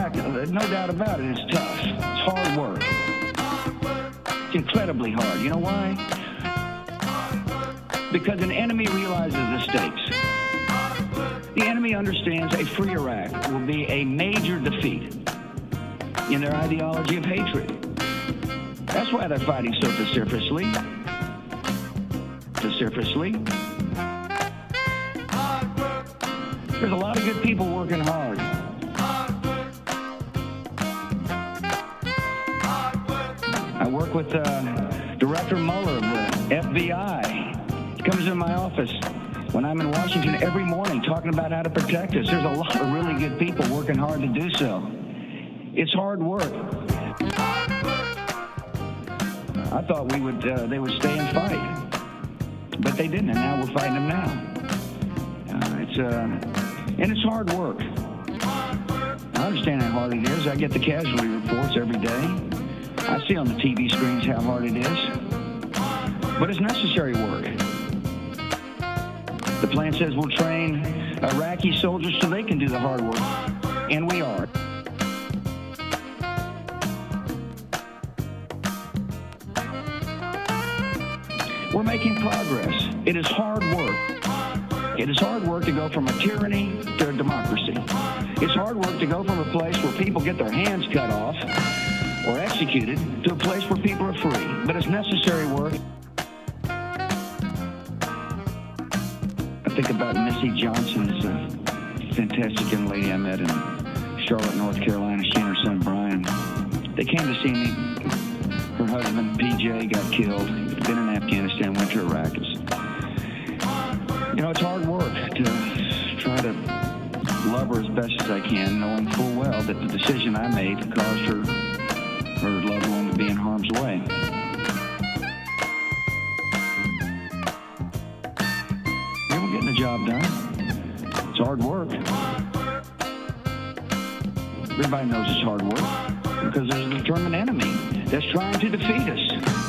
Iraq, no doubt about it, it's tough. It's hard work. It's incredibly hard. You know why? Because an enemy realizes the stakes. The enemy understands a free Iraq will be a major defeat in their ideology of hatred. That's why they're fighting so vociferously. There's a lot of good people working hard. I work with Director Mueller of the FBI. He comes in my office when I'm in Washington every morning talking about how to protect us. There's a lot of really good people working hard to do so. It's hard work. I thought they would stay and fight, but they didn't, and now we're fighting them now. And it's hard work. I understand how hard it is. I get the casualty reports every day. I see on the TV screens how hard it is, but it's necessary work. The plan says we'll train Iraqi soldiers so they can do the hard work, and we are. We're making progress. It is hard work. It is hard work to go from a tyranny to a democracy. It's hard work to go from a place where people get their hands cut off or executed to a place where people are free. But it's necessary work. I think about Missy Johnson, is a fantastic young lady I met in Charlotte, North Carolina. She and her son Brian. They came to see me. Her husband PJ got killed. He'd been in Afghanistan, went to Iraq. You know, it's hard work to try to love her as best as I can, knowing full well that the decision I made caused her loved one to be in harm's way. Yeah, we're getting the job done. It's hard work. Everybody knows it's hard work because there's a determined enemy that's trying to defeat us.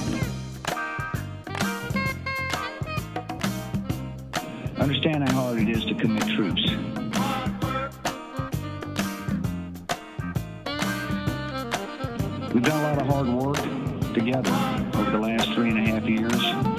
Understand how hard it is to commit troops. We've done a lot of hard work together over the last 3.5 years.